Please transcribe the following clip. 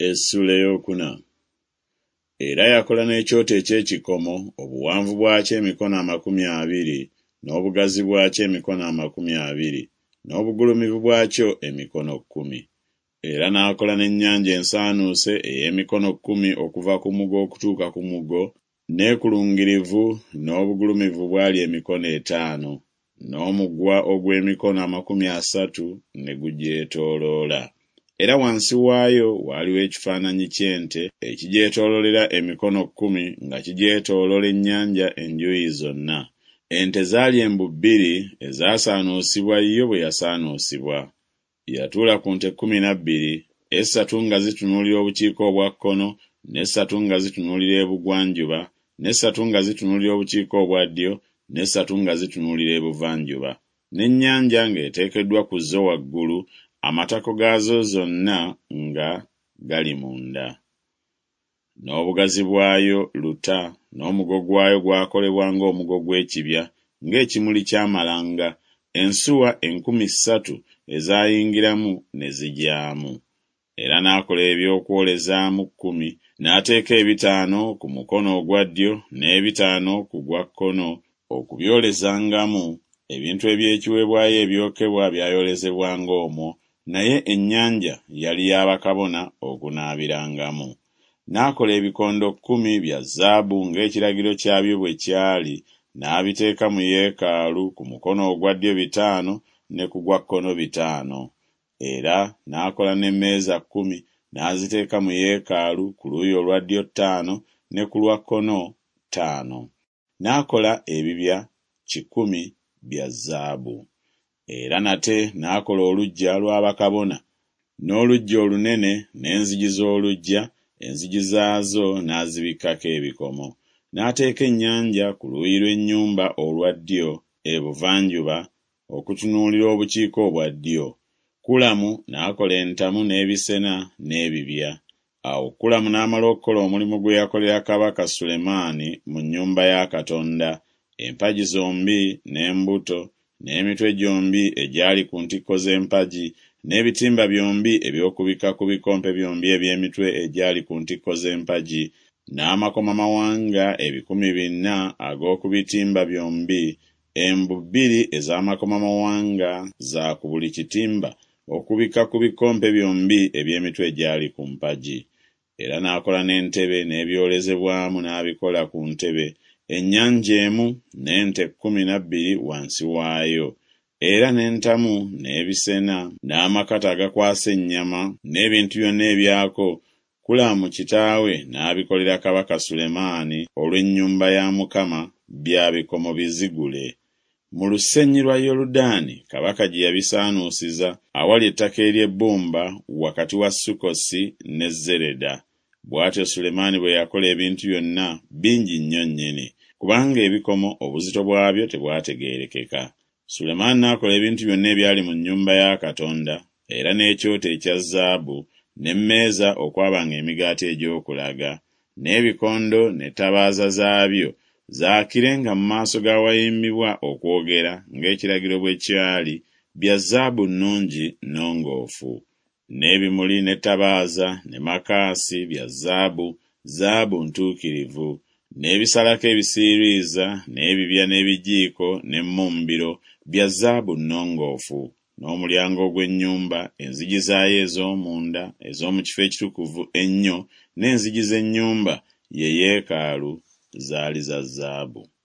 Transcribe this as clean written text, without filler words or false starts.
Essula ey'okuna. Era yakola n'ekyoto eky'ekikomo, obuwanvu bwakyo emikono 20, n'obugazi bwakyo emikono 20, n'obugulumivu bwakyo emikono 10. Era n'akola n'ennyanja ensaanuuse ey'emikono 10 okuva ku mugo okutuuka ku mugo, n'ekulungirivu n'obugulumivu bwali emikono 5, n'omugwa ogw'emikono 30 ne gugyetooloola. Era wansi waayo waaliwo ekifaananyi ky'ente ekigyetooloolera emikono 10 nga kigyetooloola ennyanja enjuuyi zonna. Ente zaali embu 2 ezasaanuusibwa yo bwe yasaanuusibwa. Yatuula ku nte 12, 3 nga zitunuulira obukiika obwa kkono, n'3 nga zitunuulira ebugwanjuba, n'3 nga zitunuulira obukiika obwa ddyo, n'3 nga zitunuulira ebuvanjuba. N'ennyanja ng'eteekeddwa ku zo waggulu, amatako gaazo zonna nga gali munda. N'obugazi bwayo luta, n'omugo gwayo gwakolebwa ng'omugo gw'ekibya, ng'ekimuli ky'amalanga, ensuwa 3000 ezaayingiramu ne zijyamu. Era n'akola ebyokwolezaamu 10, n'ateeka 5 ku mukono ogwa ddyo n'5 ku gwa kkono okubyolezangamu ebintu eby'ekiweebwayo ebyokebwa byayolezebwanga omwo, naye ennyanja yali y'abakabona okunaabirangamu. N'akola ebikondo 10 bya zaabu ng'ekiragiro kyabyo bwe kyali, n'abiteeka mu yeekaalu, ku mukono ogwa ddyo 5 ne ku gwa kkono 5. Era n'akola n'emmeeza 10 n'aziteeka mu yeekaalu, ku luuyi olwa ddyo 5 ne ku lwa kkono 5. N'akola ebibya 100 bya zaabu. Era nate n'akola oluggya lw'abakabona, n'oluggya olunene n'enzigi z'oluggya, enzigi zaazo n'azibikkako ebikomo. N'ateeka ennyanja ku luuyi lw'ennyumba olwa ddyo ebuvanjuba okutunuulira obukiika obwa ddyo. Kulamu n'akola entamu n'ebisena n'ebibya. Awo Kulamu n'amala okukola omulimu gwe yakolera kabaka Sulemaani mu nnyumba ya Katonda, empagi zombi n'embuto n'emitwe gyombi egyali ku ntikko z'empagi, n'ebitimba byombi eby'okubika ku bikompe byombi eby'emitwe egyali ku ntikko z'empagi, n'amakomamawanga 400 ag'oku bitimba byombi, embu 2 ez'amakomamawanga za ku buli kitimba okubika ku bikompe byombi eby'emitwe egyali ku mpagi. Era n'akola n'entebe n'ebyolezebwamu n'abikola ku ntebe, ennyanja emu n'ente 12 wansi waayo. Era n'entamu n'ebisena n'amakata agakwasa ennyama n'ebintu byonna ebyako, Kulamu kitaawe n'abikolera kabaka Sulemaani olw'ennyumba ya Mukama bya bikomo bizigule. Mu lusenyi lwa Yoludaani kabaka gye yabisaanuusiza, awali ettaka ery'ebbumba wakati wa Sukkosi ne Zereda. Bw'atyo Sulemaani bwe yakola ebintu byonna bingi nnyo nnyini, kubanga ebikomo obuzito bwabyo tebwategeerekeka. Sulemaani n'akola ebintu byonna ebyali mu nnyumba ya Katonda, era n'ekyoto ekya zaabu, n'emmeeza okwabanga emigaati egy'okulaga, n'ebikondo n'ettabaaza zaabyo zaakirenga mu maaso g'awayimbibwa okwogera ng'ekiragiro bwe kyali, bya zaabu nnungi nnongoofu. N'ebimuli n'ettabaaza ne makaasi bya zaabu, zaabu ntuukirivu, n'ebisalako ebisiiriiza n'ebibya n'ebijiiko n'emmumbiro bya zaabu nnongoofu. N'omulyango ogw'ennyumba, enzigi zaayo ez'omunda ez'omu kifo ekitukuvu ennyo, n'enzigi z'ennyumba ye yeekaalu zaali za zaabu.